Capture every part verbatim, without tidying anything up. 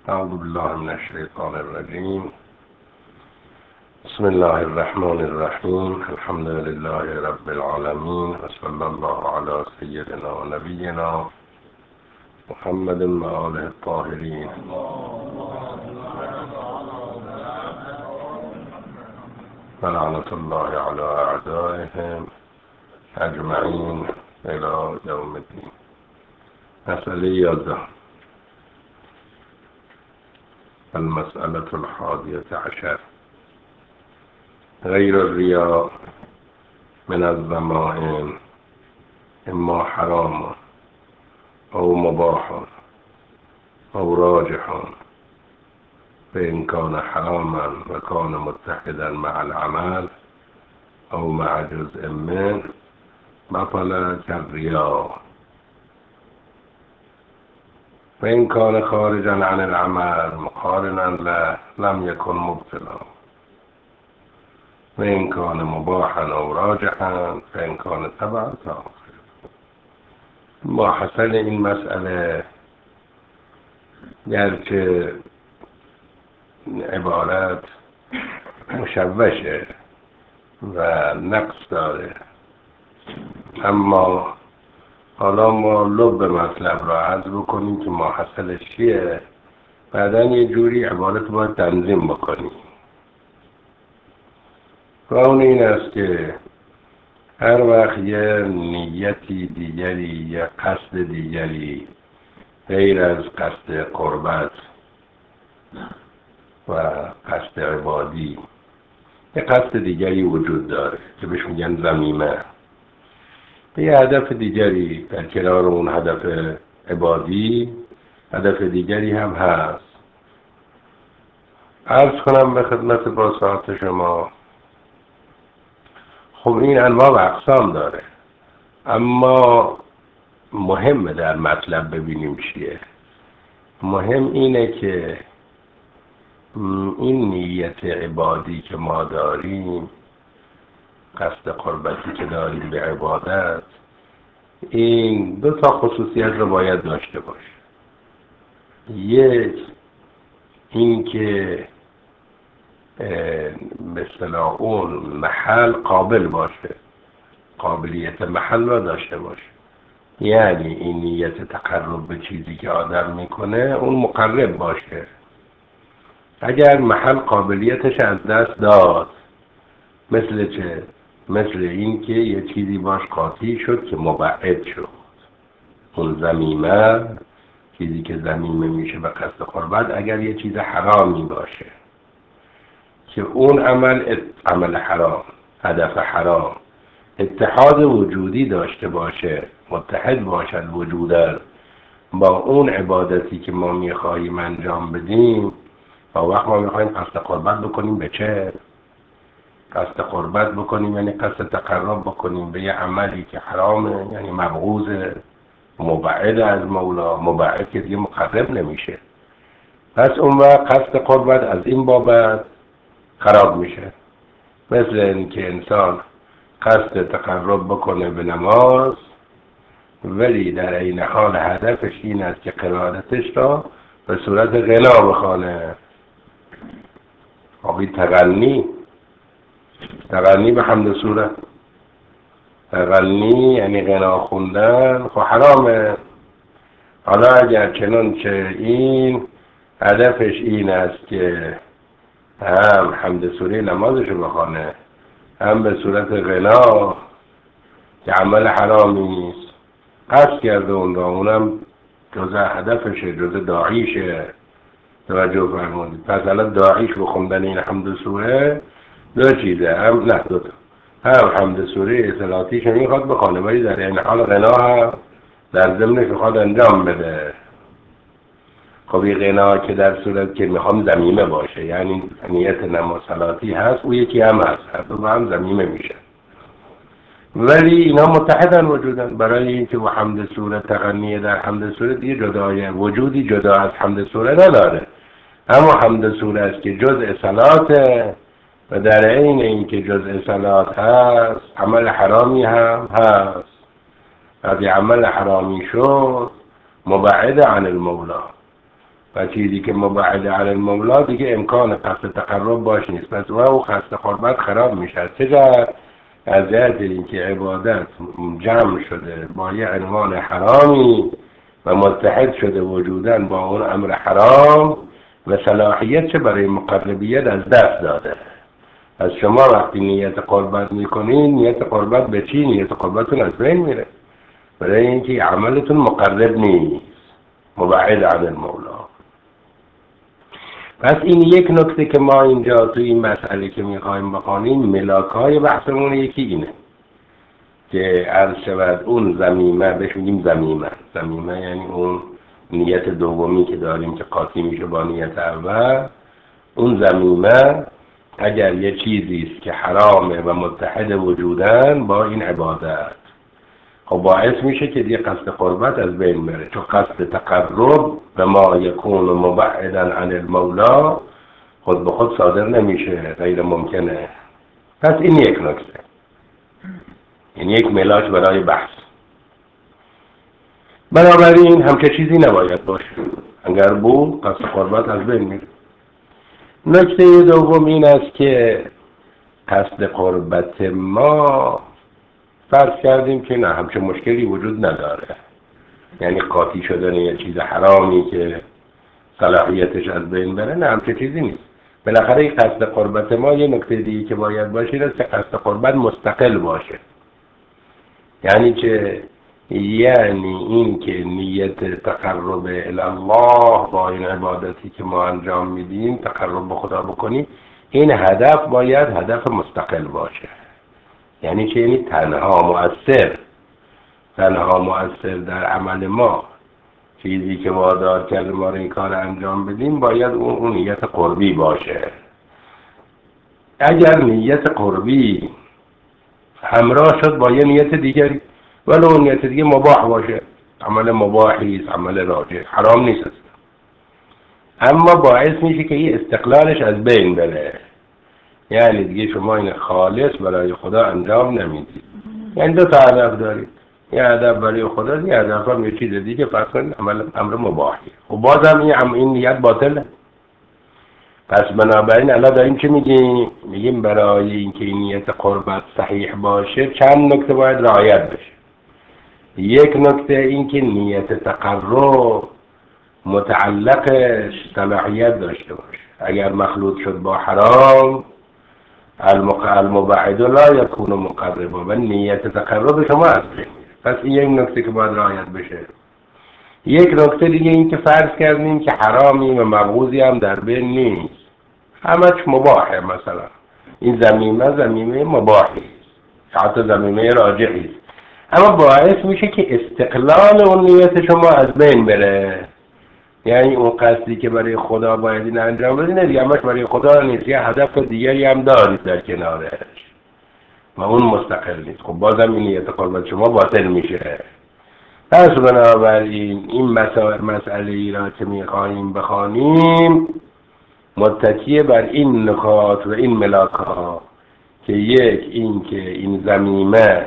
أعوذ بالله من الشيطان الرجيم. بسم الله الرحمن الرحيم. الحمد لله رب العالمين، وصلى الله على سيدنا ونبينا محمد وآله الطاهرين. ولعنة الله على أعدائهم أجمعين إلى يوم الدين. مسألة يده. المسألة الحادية عشر: غير الرياء من الذمائم إما حرام أو مباح أو راجح، فإن كان حراما وكان متحدا مع العمل أو مع جزء منه بطل كالرياء. فإن كان خارجا عن العمل مقارنا له لم يكن مبطلا. فإن كان مباحا أو راجحا فإن كان تبعا تأخر. ما حصل این مسئله گرچه عبارت مشوشه و نقص داره، اما حالا ما لب مطلب را عرض بکنیم که ماحصلش چیه، بعدا یه جوری عبارت باید تنظیم بکنیم. و اون این است که هر وقت یه نیتی دیگری، یه قصد دیگری غیر از قصد قربت و قصد عبادی، یه قصد دیگری وجود داره که بهش میگن ذمیمه، یه هدف دیگری در کنار اون هدف عبادی هدف دیگری هم هست. عرض کنم به خدمت باسطات شما، خب این انواع و اقسام داره، اما مهمه در مطلب ببینیم چیه. مهم اینه که این نیت عبادی که ما داریم، قصد قربتی که داریم به عبادت، این دو تا خصوصیت رو باید داشته باشه. یک، این که به اصطلاح اون محل قابل باشه، قابلیت محل را داشته باشه. یعنی این نیت تقرب به چیزی که آدم میکنه اون مقرب باشه. اگر محل قابلیتش از دست داد، مثل چه؟ مثل این که یه چیزی باش قاطی شد که مبعد شد. اون ذمیمه، چیزی که ذمیمه میشه به قصد قربت، اگر یه چیز حرامی باشه که اون عمل عمل حرام، هدف حرام، اتحاد وجودی داشته باشه، متحد باشد وجودن با اون عبادتی که ما میخواییم انجام بدیم. با وقت ما میخواییم قصد قربت بکنیم به چه؟ قصد قربت بکنیم یعنی قصد تقرب بکنیم به یه عملی که حرامه، یعنی مبغوضه، مبعد از مولا، مبعد که دیگه مقرب نمیشه. پس اون وقت قصد قربت از این بابت خراب میشه. مثل این که انسان قصد تقرب بکنه به نماز، ولی در این حال هدفش این است که قرائتش را به صورت غنا بخونه. آبی تغنی تغنی به حمد صورت، تغنی یعنی غنا خوندن، خب حرامه. حالا اگر چنانچه این هدفش این است که هم حمد سوره نمازشو بخونه، هم به صورت غنا که عمل حرامی نیست، قصد کرده اون را، اونم جزء هدفشه، جزء داعیشه. توجه فرمودید. پس الان داعیش بخوندن این حمد سوره دو چیزه، هم نه دو تا، هم حمد سوره اصلاتیش میخواد بخونه، ولی در این حال غنا هم در ضمنش میخواد انجام بده. خب این غنا که در صورت که میخوام ذمیمه باشه، یعنی نیت نماز صلاتی هست، او یکی هم هست، هر دو هم ذمیمه میشه، ولی اینا متحدن وجودن. برای اینکه و حمد سوره تغنیه در حمد سوره دیگه جدای وجودی جدا از حمد سوره نداره، اما حمد سوره است که جزء صلاته و در عین اینکه جزء صلات هست عمل حرامی هم هست. از عمل حرامی شد مبعد عن المولا. و چیزی که مبعد عن المولا دیگه امکان قصد تقرب باش نیست. پس و او قصد قربت خراب میشه. چرا؟ از جهت اینکه عبادت جمع شده با یه عنوان حرامی و متحد شده وجوداً با اون امر حرام و صلاحیت برای مقربیت از دست داده. از شما وقتی نیت قربت میکنین، نیت قربت به چی؟ نیت قربتون از بین میره، برای اینکه عملتون مقرب نیست، مبعد عن المولا. پس این یک نکته که ما اینجا تو این مسئله که میخوایم بخوانیم، ملاکای بحثمون یکی اینه که عرض شود اون ضمیمه، بهش میگیم ضمیمه. ضمیمه یعنی اون نیت دومی که داریم که قاطی میشه با نیت اول. اون ضمیمه اگر یه چیزی است که حرامه و متحد وجودن با این عبادت، خب باعث میشه که دیگه قصد قربت از بین بره، چون قصد تقرب به ما یکون مبعدا عن المولا خود به خود صادر نمیشه، غیر ممکنه. پس این یک نکته، این یک ملاک برای بحث. بنابراین همچه چیزی نباید باشه، اگر بود قصد قربت از بین میره. نکته دوم این است که قصد قربت ما فرض کردیم که نه، همچه مشکلی وجود نداره، یعنی قاطی شدن یه چیز حرامی که صلاحیتش از بین بره، نه همچه چیزی نیست. بالاخره قصد قربت ما یه نکته دیگه که باید باشه اینه که قصد قربت مستقل باشه. یعنی چه؟ یعنی این که نیت تقرب الله با این عبادتی که ما انجام میدیم، تقرب به خدا بکنیم، این هدف باید هدف مستقل باشه. یعنی چه؟ یعنی تنها مؤثر تنها مؤثر در عمل ما، چیزی که وادار کرده ما رو این کار انجام بدیم، باید اون, اون نیت قربی باشه. اگر نیت قربی همراه شد با یه نیت دیگری، ولی اون نیت دیگه مباح باشه، عمل مباحی است، عمل راجع، حرام نیست، اما باعث میشه که این استقلالش از بین بره، یعنی دیگه شما این خالص برای خدا انجام نمیدید. یعنی دو تا هدف دارید، یه هدف برای خدا، یه هدف هم یه چیز دیگه، فرض کنید عمل امر مباحی، و بازم این این نیت باطله. پس بنابراین الان داریم چه میگیم؟ میگیم برای اینکه این نیت قربت صحیح باشه چند نکته باید رعایت بشه. یک نکته این که نیت تقرب متعلقش صلاحیت داشته باشه. اگر مخلوط شد با حرام، المبعد لا یکون مقربا، و نیت تقرب شما هست. پس این یک نکته که باید رعایت بشه. یک نکته دیگه این که فرض کردیم که حرامی و مبغوضی هم در بین نیست، همش مباحه. مثلا این ضمیمه ضمیمه مباحی، حتی ضمیمه راجعی است، اما باعث میشه که استقلال اون نیت شما از بین بره. یعنی اون قصدی که برای خدا باید این انجام بدین دیگه همش برای خدا نیست، یه هدف دیگری هم دارید در کنارش و اون مستقل نیست. خب بازم این نیت قربت شما باطل میشه. پس بنابراین این مسائل مسئله ای را که میخواییم بخوانیم متکی بر این نکات و این ملاک‌ها که یک، این که این ضمیمه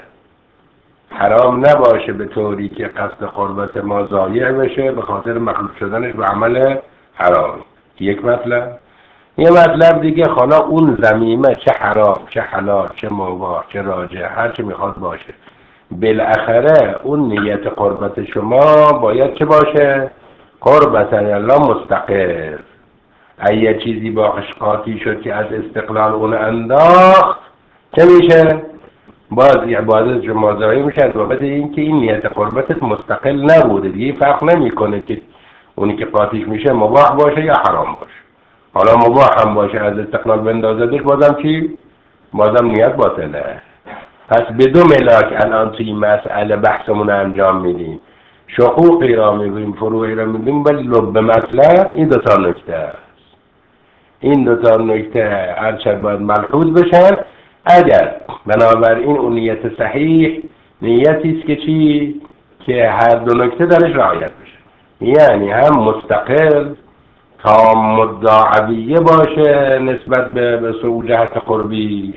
حرام نباشه به طوری که قصد قربت ما ضایع بشه به خاطر مخلوط شدنش به عمل حرام. یک مطلب. یه مطلب دیگه، حالا اون ضمیمه چه حرام چه حلال چه مباح چه راجع هر چه میخواد باشه، بالاخره اون نیت قربت شما باید چه باشه؟ قربت الله مستقل. اگه چیزی با قاطی شد که از استقلال اون انداخت، چه میشه؟ باز عبادت شما ضایع میشه از بابت اینکه این نیت قربتت مستقل نبوده. دیگه فرق نمیکنه که اونی که قاطیش میشه مباح باشه یا حرام باشه. حالا مباح هم باشه از استقلال بندازدش، بازم چی؟ بازم نیت باطله. پس به دو ملاک الان توی این مسئله بحثمون انجام میدیم، شقوقی را میگیم، فروعی را میگیم، ولی لب مطلب این دو تا نکته است. این دو تا نکته هرچند باید ملحوظ بشن. اگر بنابراین اون نیت صحیح نیتی است که چی؟ که هر دو نکته درش رعایت بشه، یعنی هم مستقل تا مدعویه باشه نسبت به به سوء جهت قربیش،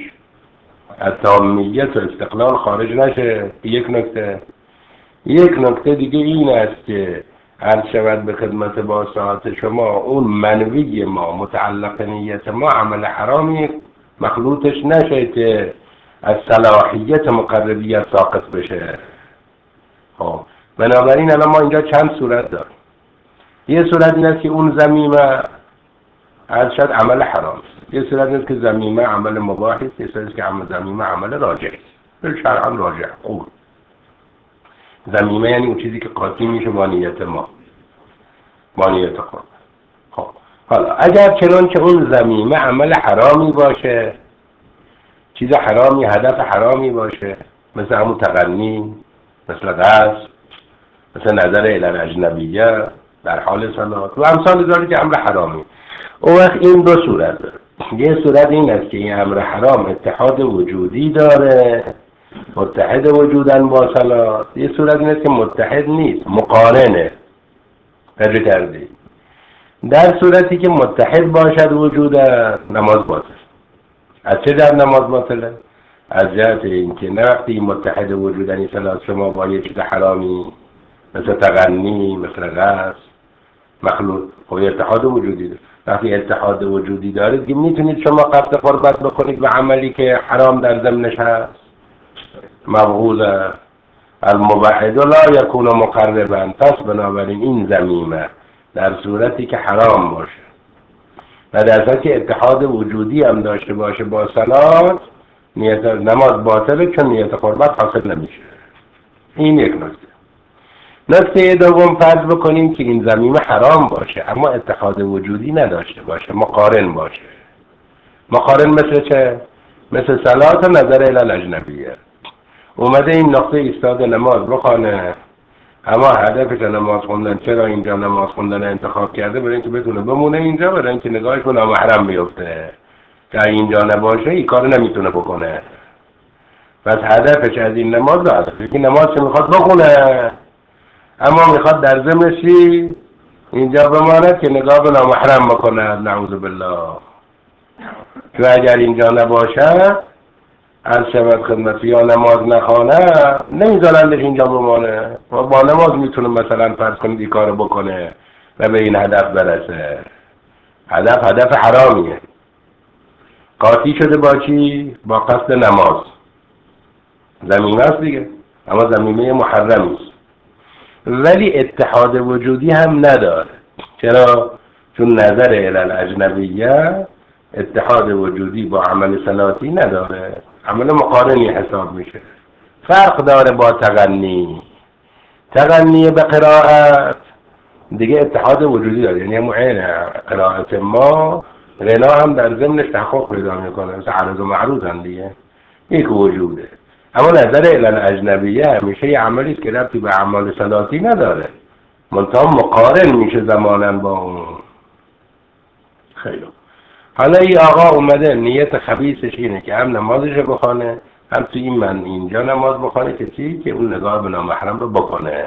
تامیت و استقلال خارج نشه. یک نکته. یک نکته دیگه این است که عرض شود به خدمت با ساعت شما اون منوی ما متعلق نیت ما عمل حرامی مخلوطش نشه که از صلاحیت مقربیت ساقط بشه. خب بنابراین الان ما اینجا چند صورت داریم. یه صورت این است که اون ضمیمه از شد عمل حرام است. یه صورت این است که ضمیمه عمل مباح است. یه صورت است که عمل ضمیمه عمل راجع است. به شرعا راجع خوب. ضمیمه یعنی اون چیزی که قاطی میشه با نیت ما، با نیت خود. خب حالا اگر چنانچه اون ضمیمه عمل حرامی باشه، چیز حرامی، هدف حرامی باشه، مثل همون تغنی، مثل غصب، مثل نظر الی الاجنبیه در حال صلات و امثال داره که امر حرامی. اون وقت این دو صورت داره. یه صورت این است که این امر حرام اتحاد وجودی داره، متحد وجودن با صلات. یه صورت این است که متحد نیست، مقارنه. فرق کردی؟ در صورتی که متحد باشد وجودن، نماز باطل. از چه در نماز باطله؟ از جهت اینکه نه وقتی متحد وجودنی صلات شما با یه چیز حرامی مثل تغنی، مثل غصب، مخلوط، خب اتحاد وجودی داره. وقتی اتحاد وجودی دارید که میتونید شما قصد قربت بکنید به عملی که حرام در ضمنش هست. مبغوض المبعد لا یکون مقربا. پس بنابراین این ضمیمه در صورتی که حرام باشه و در صورتی که اتحاد وجودی هم داشته باشه با صلات، نیت نماز باطله، چون نیت قربت حاصل نمیشه. این یک نکته. نکته دوم، فرض بکنیم که این ضمیمه حرام باشه اما اتحاد وجودی نداشته باشه، مقارن باشه. مقارن مثل چه؟ مثل صلات و نظر الی الاجنبیه. اومده این نقطه ایستاده نماز بخونه، اما هدفش نماز خوندن. چرا اینجا نماز خوندن انتخاب کرده؟ برای اینکه بتونه بمونه اینجا، برای اینکه نگاهش به نامحرم بیفته. که اینجا نباشه این کار نمیتونه بکنه. پس هدفش از این نماز هدفش که نماز که میخواد بخونه، اما میخواد در ضمنشی اینجا بماند که نگاه به نامحرم بکنه. نعوذ بالله. که اگر اینجا نباشه، از شود خدمتی یا نماز نخوانه، نمیذارندش اینجا بمانه. و با نماز میتونه مثلا فرض کنید این کارو بکنه و به این هدف برسه. هدف هدف حرامیه، قاطی شده با چی؟ با قصد نماز. ضمیمه است دیگه، اما ضمیمه محرمی است. ولی اتحاد وجودی هم نداره. چرا؟ چون نظر الی الاجنبیه اتحاد وجودی با عمل صلاتی نداره، عمل مقارنی حساب میشه. فرق داره با تغنی. تغنی به قرائت دیگه اتحاد وجودی داره، یعنی معین قرائت ما غنا هم در ضمنش تحقق پیدا میکنه، مثل عرض و معروض هم دیگه یک وجوده. اما نظر الی الاجنبیه همیشه یه عملی که ربطی به اعمال صلاتی نداره، منتها مقارن میشه زمانا با اون. خیلی حالا این آقا اومده نیت خبیثش اینه که هم نمازش بخونه، هم تو این من اینجا نماز بخونه که چی؟ که اون نگاه به نامحرم رو بکنه.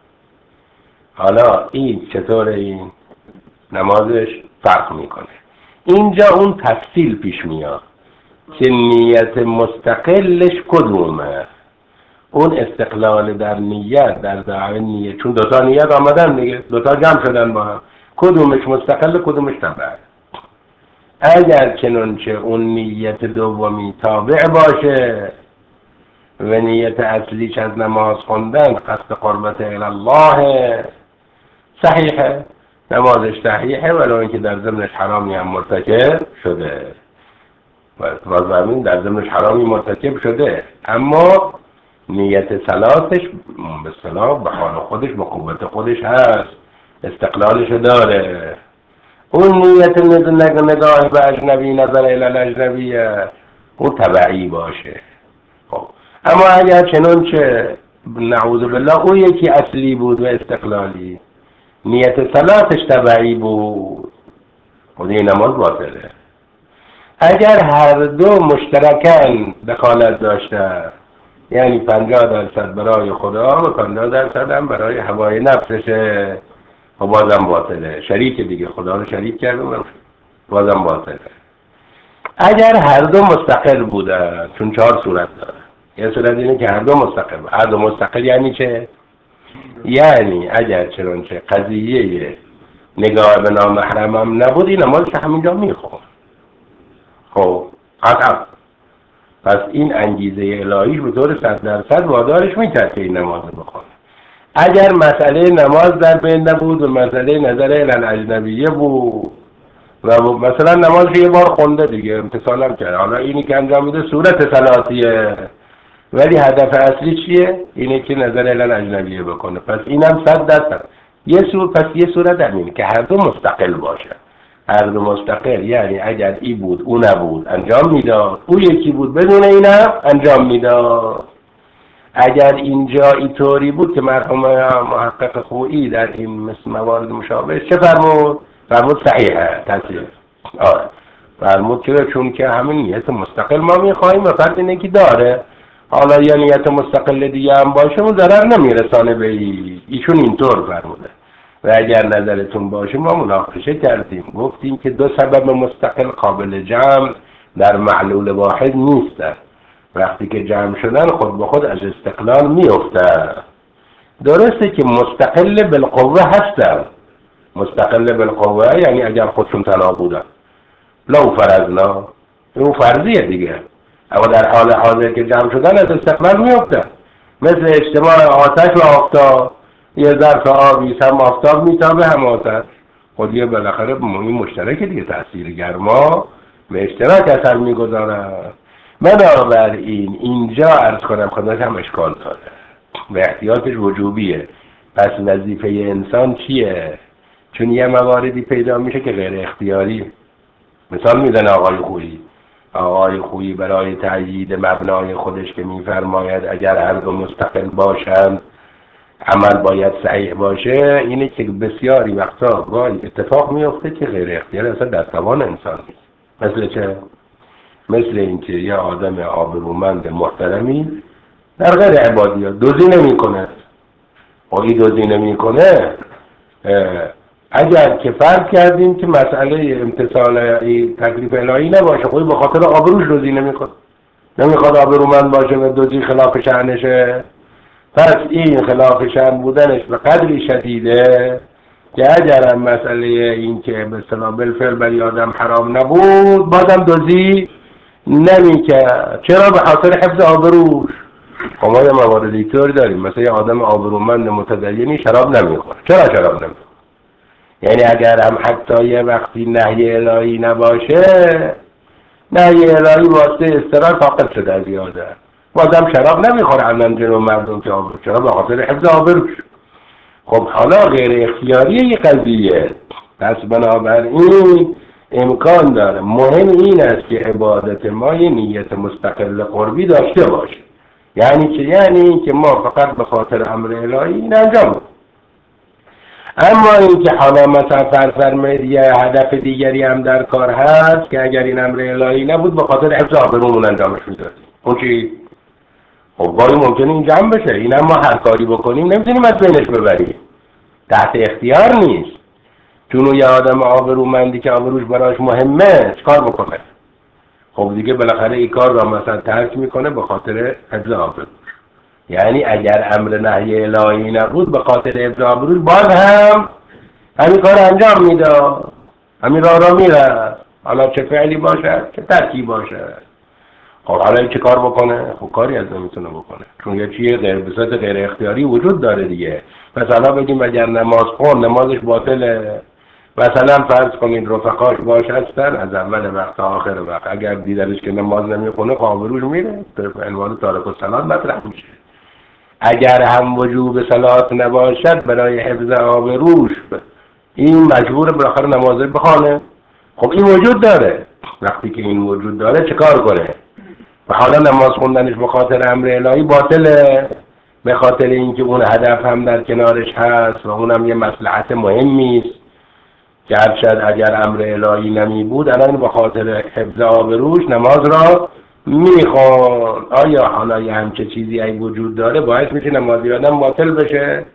حالا این چطور این نمازش فرق میکنه؟ اینجا اون تفصیل پیش میاد که نیت مستقلش کدومه. اون استقلال در نیت، در دعوی نیت، چون دوتا نیت آمدن دیگه، دوتا جمع شدن با هم، کدومش مستقل کدومش تبع. اگر چنانچه اون نیت دومی تابع باشه و نیت اصلیش از نماز خوندن قصد قربت الله، صحیحه، نمازش صحیحه، ولو اینکه در ضمنش حرامی هم مرتکب شده و زمین در ضمنش حرامی مرتکب شده، اما نیت صلاتش به صلاح به حال خودش، به قوت خودش هست، استقلالش داره. اون نیت نگاه به اجنبی، نظر الی الاجنبیه، اون تبعی باشه. خب اما اگر چنانچه نعوذ بالله اون یکی اصلی بود و استقلالی، نیت صلاتش تبعی بود، خود این نماز باطله. اگر هر دو مشترکاً دخالت داشته، یعنی پنجاه درصد برای خدا و پنجاه درصد هم برای هوای نفسشه، و بازم باطله. شریک دیگه، خدا رو شریک کردم، بازم باطله. اگر هر دو مستقل بودن، چون چهار صورت داره. یه صورت اینه که هر دو مستقل. هر دو مستقل یعنی چه؟ یعنی اگر چنانچه قضیه نگاه به نامحرم هم نبود این نمازش همینجا میخون. خب قطعا پس این انگیزه الهیش به طور صد درصد وادارش میکرد که این نماز بخونه. اگر مسئله نماز در بین نبود و مسئله نظر الاجنبیه بود و مثلا نمازش یه بار خونده دیگه امتثال هم کرد، حالا اینی که انجام میده صورت صلاتیه ولی هدف اصلی چیه؟ اینه که نظر الاجنبیه بکنه. پس اینم صد درصد یه صورت، پس یه صورت همینه که هر دو مستقل باشه. هر دو مستقل یعنی اگر ای بود او نبود انجام میداد، او یکی بود بدون اینم انجام میداد. اگر اینجا اینطوری بود که مرحوم محقق خویی در این مثل موارد مشابه چه فرمود؟ فرمود صحیحه تصحیح. آره فرمود که چون که همین نیت مستقل ما میخواهیم و فرد اینه که داره، حالا یا نیت مستقل دیگه هم باشه اون ضرر نمیرسانه به ای. ایشون اینطور فرموده. و اگر نظرتون باشه ما مناقشه کردیم گفتیم که دو سبب مستقل قابل جمع در معلول واحد نیستن. وقتی که جمع شدن خود به خود از استقلال میفته. درسته که مستقل بالقوه هستن، مستقل بالقوه یعنی اگر خودشون تنها بودن لو فرضنا اون فرضیه دیگه، اما در حال حاضر که جمع شدن از استقلال میفته. مثل اجتماع آتش و آفتاب، یه ظرف آبی هم آفتاب میتابه هم آتش، خود یه بالاخره این مشترک دیگه، تاثیر گرما به اشتراک اثر میگذاره. بنابراین اینجا عرض کنم خدمت هم اشکال داره و احتیاطش وجوبیه. پس وظیفه انسان چیه؟ چون یه مواردی پیدا میشه که غیر اختیاری. مثال میزنه آقای خویی آقای خویی برای تأیید مبنای خودش که میفرماید اگر هر دو مستقل باشند عمل باید صحیح باشه، اینه که بسیاری وقتا گاهی اتفاق میفته که غیر اختیاری اصلا در توان انسان نیست. مثل چه؟ مثل اینکه یه آدم آبرومند محترمی در غیر عبادیات دوزی نمی کنه و این دوزی نمی کنه، اگر که فرض کردیم که مسئله امتصال تکلیف الهی نباشه، خود به خاطر آبروش دوزی نمی کنه، نمیخواد آبرومند باشه و دوزی خلاف شأنشه. پس این خلاف شأن بودنش به قدری شدیده که اگر هم مسئله این که به اصطلاح بالفعل برای آدم حرام نبود بازم دوزی نمی که. چرا؟ به خاطر حفظ آبروش. خب ما یه موارد اینطوری داریم، مثلا یه آدم آبرومند متدینی شراب نمیخوره. چرا شراب نمیخوره؟ یعنی اگر هم حتی یه وقتی نهی الهی نباشه، نهی الهی واسه استقرار فاقد شده از یاده، بازم شراب نمیخوره علم جنو مردم که آبرو. چرا؟ به خاطر حفظ آبروش. خب حالا غیر اختیاریه یه قضیه، پس بنابراین امکان داره. مهم این است که عبادت ما یه نیت مستقل قربی داشته باشه. یعنی چه؟ یعنی این که ما فقط به خاطر امر الهی این انجام بدیم. اما این که حالا مثلا فرض فرمایید یه هدف دیگری هم در کار هست که اگر این امر الهی نبود به خاطر حفظ آبرومون انجامش میدادیم، اون چی؟ خب گاهی ممکنه این جمع بشه. این هم ما هر کاری بکنیم نمیتونیم از بینش ببریم، تحت اختیار نیست. چون یه آدم آبرومندی که آبروش براش مهمه چکار بکنه؟ خب دیگه بالاخره این کار را مثلا ترک میکنه به خاطر حفظ آبروش. یعنی اگر امر نهی الهی نبود به خاطر حفظ آبروش باز هم همین کار انجام میده، همین راه را میره، حالا چه فعلی باشه چه ترکی باشه. خب حالا چه کار بکنه؟ خب کاری از نمیتونه بکنه، چون یه چیه غیر بساط غیر اختیاری وجود داره دیگه. مثلا بگیم اگر نماز خون نمازش باطله، مثلا فرض کنید رفقاش باش هستن از اول وقت تا آخر وقت، اگر دیدنش که نماز نمیخونه آبروش میره، به عنوان تارک الصلات مطرح میشه. اگر هم وجوب صلات نباشد برای حفظ آبروش این مجبور بالاخره نماز بخونه. خب این وجود داره. وقتی که این وجود داره چه کار کنه؟ و حالا نماز خوندنش به خاطر امر الهی باطله، به خاطر اینکه اون هدف هم در کنارش هست و اونم یه مصلحت مهمی است که هرچند اگر امر الهی نمی بود الان به خاطر حفظ آبروش نماز را میخوان. آیا حالا یه همچه چیزی ای وجود داره باعث میشه نمازی آدم باطل بشه؟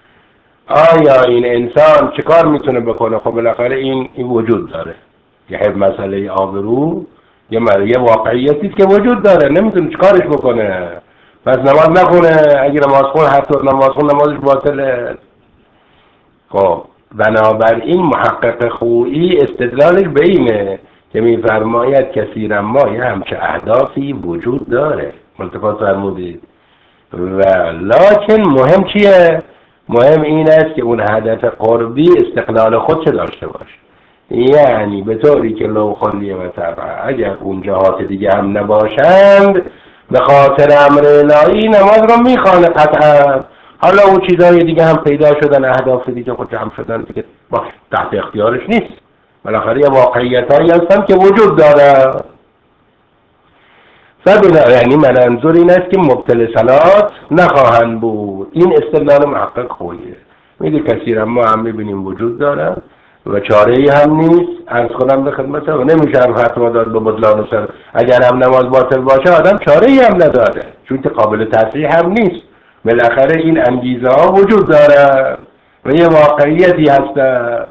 آیا این انسان چه کار میتونه بکنه؟ خب بالاخره این این وجود داره، یه حفظ مسئله آبرو یه یه واقعیتی که وجود داره، نمیتونه چه کارش بکنه. پس نماز نخونه، اگه نماز خون حتی نماز خون نمازش باطله. خب بنابراین محقق خویی استدلالش به اینه که میفرماید کثیرا ما یه همچه اهدافی وجود داره، ملتفات فرمودید، و لکن مهم چیه؟ مهم این است که اون هدف قربی استقلال خود چه داشته باشه، یعنی به طوری که لو خلیه و طبعا اگر اون جهات دیگه هم نباشند به خاطر امر الهی نماز رو میخوانه قطعا. حالا اون چیزهای دیگه هم پیدا شدن، اهداف دیگه خود جمع شدن دیگه باش تحت اختیارش نیست، بالاخره یه واقعیت هایی هستن که وجود داره. فبنا یعنی منظور این است که مبتل صلات نخواهند بود. این استدلال محقق خویه، میگه کثیرا ما هم میبینیم وجود داره و چاره ای هم نیست. عرض کنم به خدمت و نمیشه هم ختم داد به بطلان سر، اگر هم نماز باطل باشه آدم چاره ای هم نداره، چون که قابل تصحیح هم نیست. بالاخره این انگیزه ها وجود داره و یه واقعیتی هسته.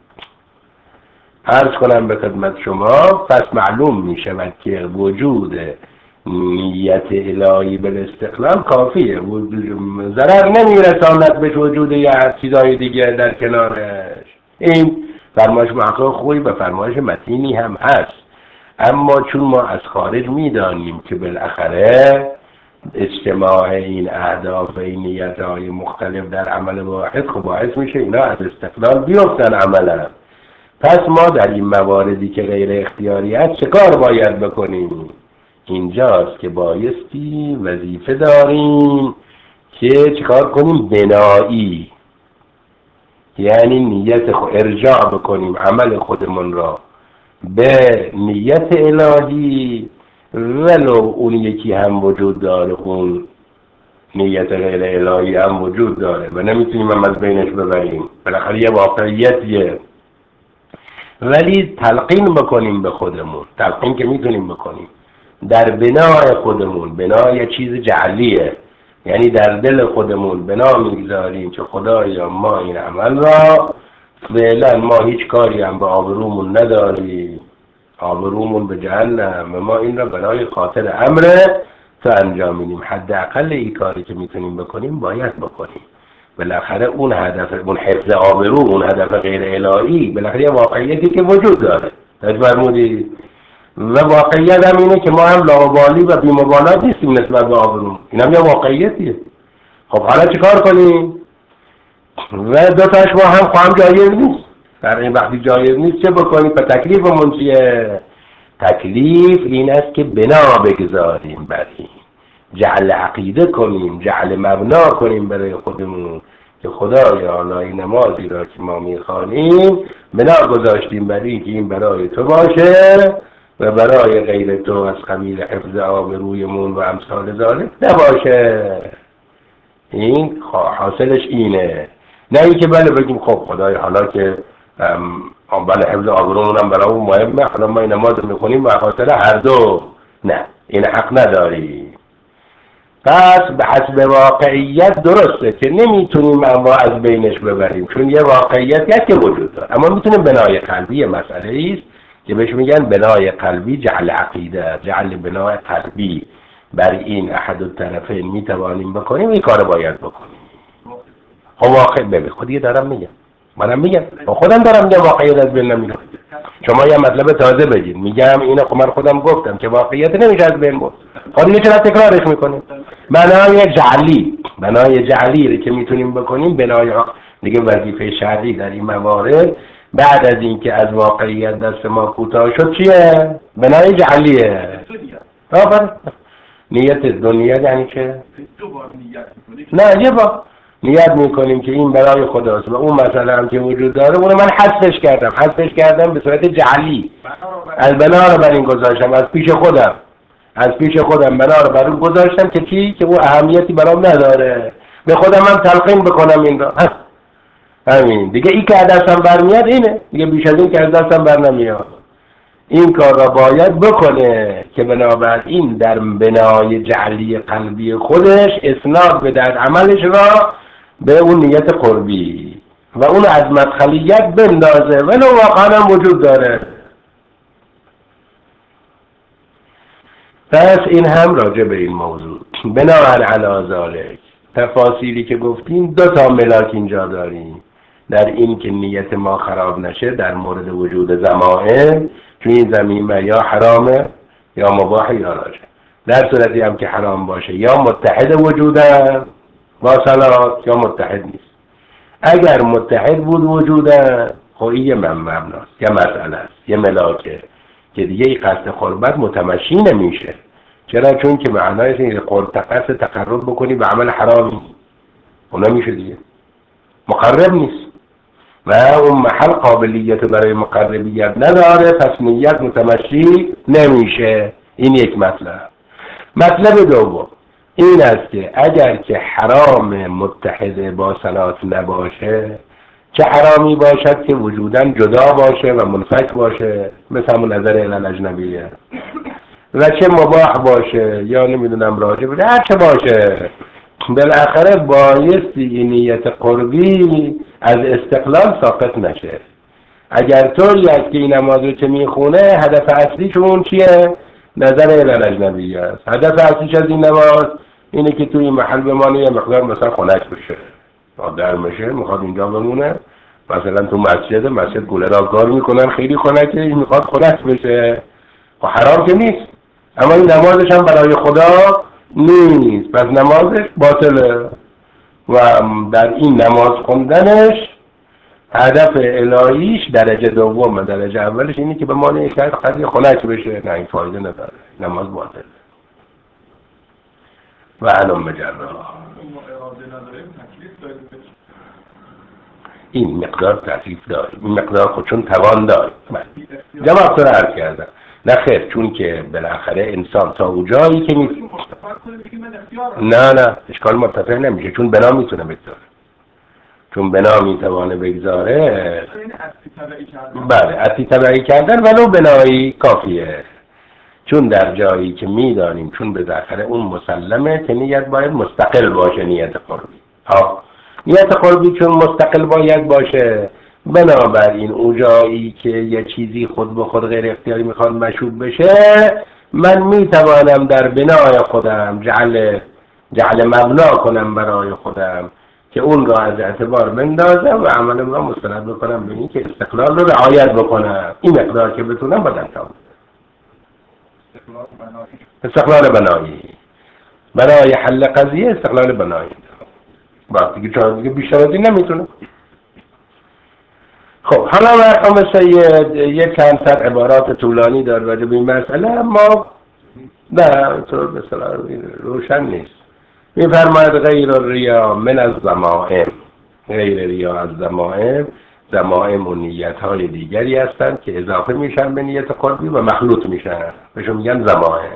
عرض کنم به خدمت شما پس معلوم می شود که وجود نیت الهی به استقلال کافیه، ضرر نمیرساند به وجود یه چیزای دیگه در کنارش. این فرمایش محقق خوبی به فرمایش متینی هم هست، اما چون ما از خارج میدانیم که بالاخره اجتماع این اهداف این نیت‌های مختلف در عمل واحد خب باعث میشه اینا از استقلال بیفتن عملا. پس ما در این مواردی که غیر اختیاری است چه کار باید بکنیم؟ اینجاست که بایستی وظیفه داریم که چیکار کنیم؟ بنایی، یعنی نیت خود ارجاع بکنیم عمل خودمون را به نیت الهی، ولو اون یکی هم وجود داره، اون نیت غیر الهی هم وجود داره و نمیتونیم هم از بینش ببریم، بالاخره یه واقعیتیه. ولی تلقین بکنیم به خودمون، تلقین که میتونیم بکنیم در بنای خودمون، بنای چیز جعلیه، یعنی در دل خودمون بنا میگذاریم که خدایا ما این عمل را فعلا ما هیچ کاری هم به آبرومون نداریم، آبرومون به جهنم و ما این را برای خاطر امر تو انجام میدیم، حداقل این کاری که میتونیم بکنیم باید بکنیم. بالاخره اون هدف، اون حفظ آبرو، اون هدف غیر الهی بالاخره یه واقعیتی که وجود داره، فرمودید، و واقعیت هم اینه که ما هم لاابالی و بی‌مبالات نیستیم نسبت به آبرو، این هم یه واقعیتیه. خب حالا چیکار کنیم؟ و دو تاش با هم خواهم جایز نیست. در این وقتی جایز نیست چه بکنیم؟ به تکلیفمون چیه؟ تکلیف این است که بنا بگذاریم بر این، جعل عقیده کنیم، جعل مبنا کنیم برای خودمون که خدایا حالا این نمازی را که ما میخوانیم بنا گذاشتیم برای که این برای تو باشه و برای غیر تو از قبیل حفظ آبرویمون و امثال ذالک نباشه. این حاصلش اینه، نه اینکه بله بگیم خب خدای حالا که بله حفظ آبرومون هم برای اون مهمه، حالا ما این نماز میخونیم و خاطر هر دو، نه این حق نداری. پس به حسب واقعیت درسته که نمیتونیم انواع از بینش ببریم، چون یه واقعیتی هست که وجود داره، اما میتونیم بنای قلبی مسئله است که بهش میگن بنای قلبی، جعل عقیده، جعل بنای قلبی بر این احد الطرفین میتوانیم بکنیم، این کار باید بکنیم. خب واقع ببین خودی دارم میگم، منم میگم خودم دارم میگم واقعیت از بین نمیره. شما یه مطلب تازه بگید، میگم اینو خب من خودم گفتم که واقعیت نمیشه از بین برد، خب اینو چرا تکرارش میکنیم؟ بنای جعلی، بنای جعلی که میتونیم بکنیم، بنای دیگه وظیفه شرعی در این موارد بعد از اینکه از واقعیت دست ما کوتاه شد چیه؟ بنای جعلیه. آفرین. نیت دنیا یعنی که نه یه با نیت میکنیم که این برای خداست و اون مسئله هم که وجود داره اونو من حذفش کردم، حذفش کردم به صورت جعلی، از بنا رو بر این گذاشتم، از پیش خودم از پیش خودم بنا رو بر اون گذاشتم که چی؟ که اون اهمیتی برام نداره، به خودم هم تلقین بکنم این را. همین دیگه، این که از دستم برمیاد اینه دیگه، بیش از این که از دستم بر نمیاد. این کار را باید بکنه که بنابراین در بنای جعلی قلبی خودش اسناد به در عملش را به اون نیت قربی و اون از مدخلیت بندازه ولو واقعا هم وجود داره. پس این هم راجع به این موضوع. بناهن علی ذالک تفاصیلی که گفتیم دو تا ملاک اینجا داریم در این که نیت ما خراب نشه در مورد وجود ضمائر چون این زمین یا حرامه یا مباح یا راجع. در صورتی هم که حرام باشه یا متحد وجودن با صلات یا متحد نیست. اگر متحد بود وجودن خب این یه مبناست، یه مسئله است، یه ملاکه که دیگه این قصد قربت متمشی نمیشه. چرا؟ چون که معنایش اینه قصد تقرب بکنی به عمل حرامی اون نمیشه دیگه، مقرب نیست و اون محل قابلیت برای مقربیت نداره، پس نیت متمشی نمیشه. این یک مطلب. مطلب دوم این است که اگر که حرام متحد با صلات نباشه، چه حرامی باشد که وجوداً جدا باشه و منفک باشه مثل همون نظر الاجنبیه، و چه مباح باشه یا نمیدونم راجع بده، هر چه باشه بالاخره بایستی این نیت قربی از استقلال ساقط نشه. اگر طوری است که این نماز رو که میخونه هدف اصلیش اون چیه؟ نظر الاجنبیه است. هدف اصلیش از این نماز اینه که توی محل بمانه یه مقدار مثلا خنک بشه، در میشه میخواد اینجا بمونه، مثلا تو مسجد مسجد گوله را کار میکنن خیلی خنکه، این میخواد خنک بشه و حرام که نیست، اما این نمازش هم برای خدا نیست، پس نمازش باطله. و در این نماز خوندنش هدف الهیش درجه دوم، درجه اولش اینه که به مانع شاید قضیه خنک بشه، نه این فایده نداره، نماز باطله. و علم مجرد این مقدار تکلیف داره، این مقدار خودشون توان داره. جواب سر عرض کردم نه خیر، چون که بالاخره انسان تا او جایی که می نه نه اشکال مرتفع نمیشه، چون بنا میتونه بگذاره، چون بنا میتوانه بگذاره. بله اصلی تبعی کردن ولو بنایی کافیه، چون در جایی که میدانیم چون به ذخره اون مسلمه که نیت باید مستقل باشه. نیت قربی ها نیت قربی چون مستقل باید باشه، بنابراین اون جایی که یه چیزی خود به خود غیر اختیاری میخواد مشروب بشه، من میتوانم در بنای خودم جعل جعل مبنا کنم برای خودم که اون را از اعتبار بندازم و عملم را مستند بکنم به این که استقلال رو رعایت بکنم. این مقدار که بتونم بدن کنم. استقلال بنایی برای حل قضیه، استقلال بنایی باید دیگه چون دیگه بیشتر از این نمیتونه. خب حالا مرحوم سید یک چند صد عبارات طولانی داره راجع به این مسئله، اما نه طور به اصطلاح روشن نیست. میفرماید غیر الریا من از ضمائم، غیر ریا از ضمائم، ضمائم و نیت های دیگری هستند که اضافه میشن به نیت قربی و مخلوط میشن، بهشون میگن ضمائم.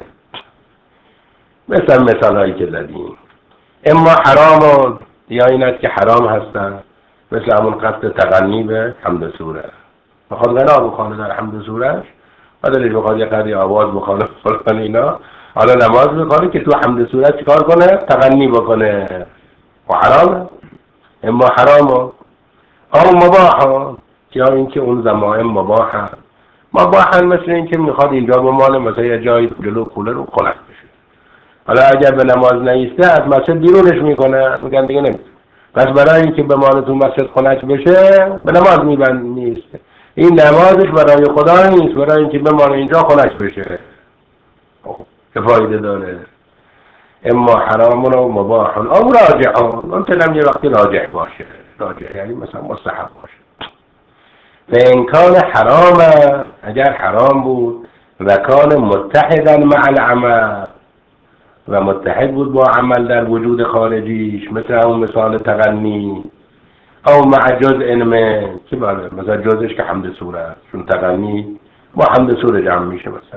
مثل مثال هایی که زدیم، اما حرام یا این است که حرام هستن، مثل همون قصد تغنی به حمد سوره، بخواد غنا بخوانه در حمد سورهش، بعدش بخواد یه قدری آواز بخوانه فلان اینا، حالا نماز بخوانه که تو حمد سوره چیکار کنه؟ تغنی بکنه و حرامه. اما حرام او مباح یا اینکه اون ضمائم مباح مباح مثل اینکه میخواد اینجا بمانه مثلا یه جایی جلو کوله رو خنک بشه، حالا اگر به نماز نیسته از مسجد بیرونش میکنه، میگن دیگه نمیشه، پس برای اینکه بمانه تو مسجد خنک بشه به نماز میبند نیست، این نمازش برای خدا نیست، برای اینکه بمانه اینجا خنک بشه. چه فایده داره؟ اما حرام و مباح او راجعون، اون تلم یه وقتی راجع باشه، راجع یعنی مثلا مستحب باشه. به امکان حرام، اگر حرام بود و کان متحدا مع العمل و متحد بود با عمل در وجود خارجیش، مثل اون مثال تغنی، او مع جزء من که بله مثلا جزش که حمد سوره است، چون تغنی با حمد سوره جمع میشه مثلا،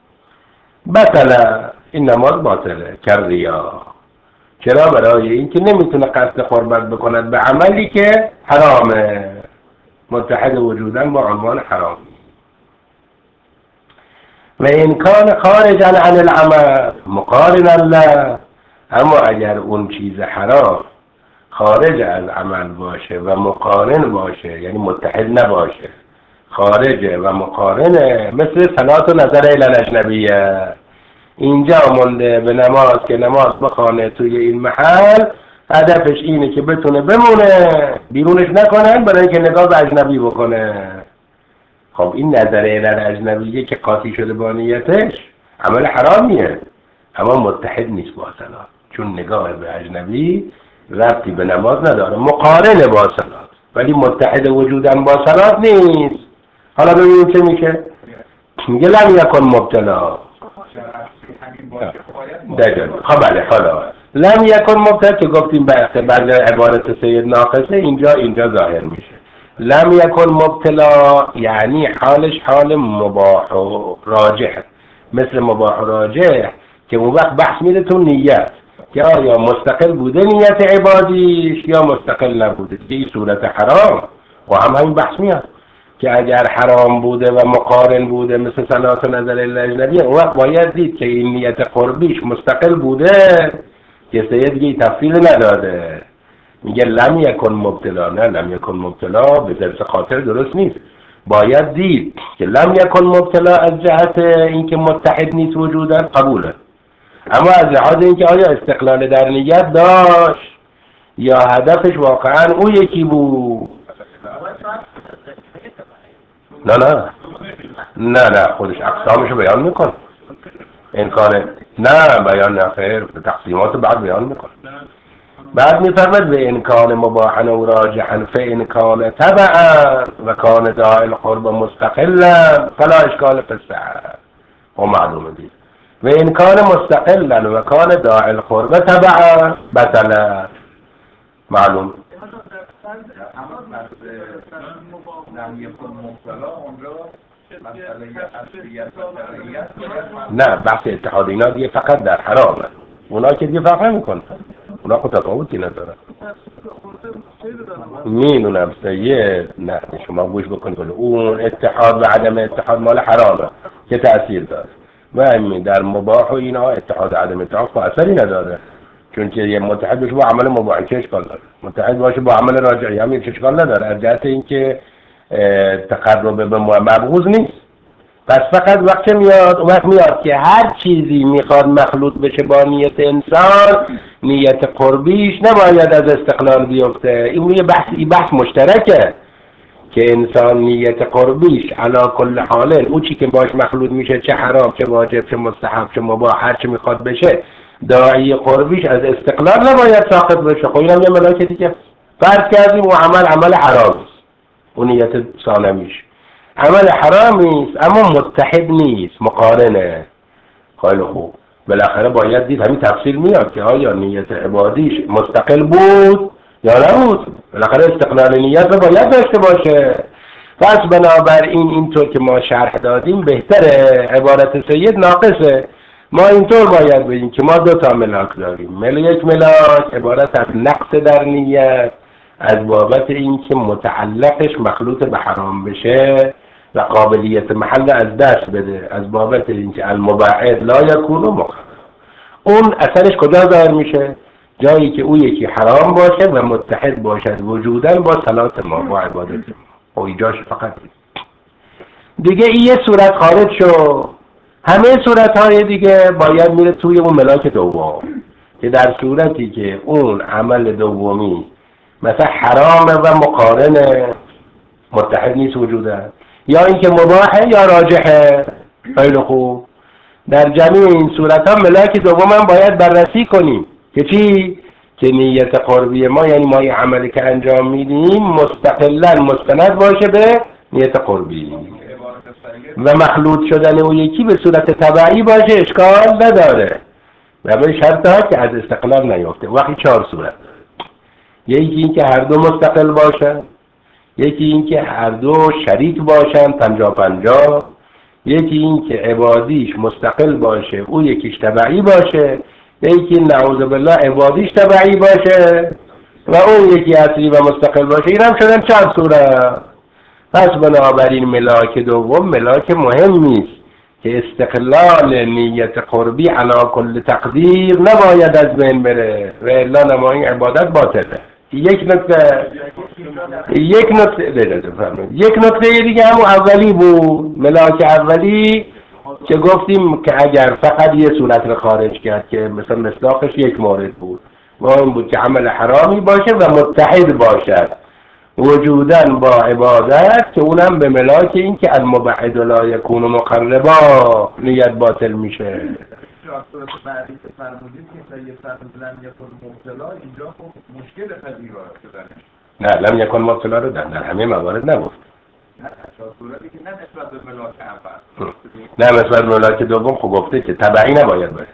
بطله این نماز باطله کر ریا. چرا؟ برای اینکه نمیتونه قصد قربت بکند به عملی که حرامه، متحد وجودن با عنوان حرام. و این کان خارجا عن العمل مقارنا له، اما اگر اون چیز حرام خارج از عمل باشه و مقارن باشه، یعنی متحد نباشه، خارجه و مقارنه، مثل صلات و نظر الاجنبیه، اینجا مونده به نماز که نماز بخوانه توی این محل، هدفش اینه که بتونه بمونه، بیرونش نکنن برای که نگاه به اجنبی بکنه. خب این نظر در اجنبیه که قاطی شده با نیتش عمل حرامیه، اما متحد نیست با صلات، چون نگاه به اجنبی ربطی به نماز نداره، مقارنه با صلات، ولی متحد وجودن با صلات نیست. حالا ببینیم چه میشه. میگه لم یکن مبتلا. دقیقا. خب بله، حالا لم یکن مبتلا که گفتیم بحث بعد عبارت سید ناقصه اینجا اینجا ظاهر میشه. لم یکن مبتلا یعنی حالش حال مباح و راجح، مثل مباح و راجح که اون وقت بحث میره تو نیت که آیا مستقل بوده نیت عبادیش یا مستقل نبوده. که این صورت حرام و هم همین بحث میاد که اگر حرام بوده و مقارن بوده مثل صلات و نظر الاجنبی، اون وقت باید دید که این نیت قربیش مستقل بوده که سید دیگه تفصیل نداده. میگه لم یکن مبتلا. نه، لم یکن مبتلا به ذات خاطر درست نیست، باید دید که لم یکن مبتلا از جهت اینکه متحد نیست وجودن قبوله، اما از لحاظ اینکه آیا استقلال در نیت داشت یا هدفش واقعا او یکی بود. نه نه نه نه خودش اقسامشو بیان میکنه. امکانه نه بیان نه، خیر تقسیمات بعد بیان میکنه. بعد میفرمد به امکان مباحا و راجحا فامکان تبعا و کان داعی القرب مستقلا فلا اشکال فی الصحة. و معلومه دید و امکان مستقلا و کان داعی القرب تبعا بطلا. معلوم نه، بحث اتحاد اینا دیگه فقط در حرامه، اونا که دیگه فرق نمیکنه، اونا خود تفاوتی نداره. میدونم سید، نه شما گوش بکنید، اون اتحاد و عدم اتحاد مال حرامه که تأثیر داره، و همین در مباح و اینا اتحاد و عدم اتحاد اثری نداره، چون که یه متحد باشه با عمل مباح چه اشکال داره، متحد باشه با عمل راجعی هم چه اشکال نداره، از جهت اینکه تقرب به مبغوض نیست. پس فقط وقت میاد وقت میاد که هر چیزی میخواد مخلوط بشه با نیت انسان، نیت قربیش نباید از استقلال بیفته. این یه بحث این بحث مشترکه که انسان نیت قربیش علا کل حاله او چی که باش مخلوط میشه، چه حرام چه واجب چه مستحب چه مباح، هر چی میخواد بشه، داعی قربیش از استقلال نباید ساقط بشه. خب اینم یه ملاکتی که فرض کردیم و عمل عمل حرام است، اون نیت ثانویش عمل حرامی است اما متحد نیست، مقارنه. خیلی خوب، بالاخره باید دید همین تفصیل میاد که آیا نیت عبادیش مستقل بود یا نبود. بالاخره استقلال نیت رو باید داشته باشه. پس بنابراین اینطور که ما شرح دادیم بهتره، عبارت سید ناقصه. ما اینطور باید بگیم که ما دو تا ملاک داریم. مل یک ملاک عبارت از نقص در نیت از بابت اینکه متعلقش مخلوط به حرام بشه و قابلیت محل از دست بده، از بابت اینکه المباعد لا یکون مخالف. اون اثرش کجا ظاهر میشه؟ جایی که او یکی حرام باشه و متحد باشد وجودن با صلات ما، با عبادت ما. او جاش فقط دیگه این یه صورت خارج شو، همه صورتهای دیگه باید میره توی اون ملاک دوم، که در صورتی که اون عمل دومی مثلا حرامه و مقارنه، متحد نیست وجودن، یا اینکه مباحه یا راجحه. خیلی خوب، در جمعی این صورت ها ملاک دوم هم باید بررسی کنیم که چی؟ که نیت قربی ما، یعنی ما این عملی که انجام میدیم مستقلا مستند باشه به نیت قربی و مخلوط شدن او یکی به صورت تبعی باشه، اشکال نداره و به شرط ها که از استقلال نیفته. وقتی چهار صورت، یکی این که هر دو مستقل باشن، یکی این که هر دو شریک باشن پنجا پنجا، یکی این که عبادیش مستقل باشه او یکیش تبعی باشه، یکی نعوذ بالله عبادیش تبعی باشه و اون یکی اصلی و مستقل باشه. این هم شدن چند صورت. پس بنابراین ملاک دوم ملاک مهمی است که استقلال نیت قربی علی کل تقدیر نباید از بین بره و الا نمای عبادت باطله. یک نکته یک نکته یک نکته دیگه همون اولی بود. ملاک اولی که گفتیم که اگر فقط یه صورت رو خارج کرد که مثلا مصداقش یک مورد بود و این بود که عمل حرامی باشه و متحد باشد وجوداً با عبادت که اونم به ملاک این که المبعد لا یکون مقربا نیت باطل میشه. صورت بعدی که فرمودید که سید فرمودن یکون مبتلا اینجا خب مشکل پذیرا شدنش نه لم یکن مبتلا رو در, در همه موارد نگفت. نه صورتی که نه نسبت به ملاک اول نه نسبت به ملاک دوم خب گفته که تبعی نباید باشه.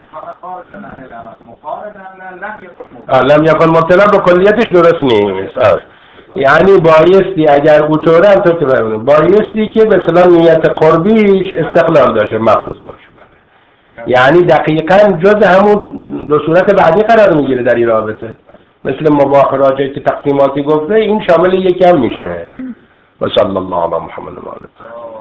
لم یکن مبتلا به کلیتش درست نیست. یعنی بایستی اگر اوتوره هم تو که برمونه بایستی که به اصطلاح نیت قربیش استقلال داشته مخصوص باشه. یعنی دقیقاً جز همون دو صورت بعدی قرار میگیره در این رابطه، مثل مباح راجعه که تقسیماتی گفته این شامل یکی هم میشه. و صلی الله علی محمد و آله.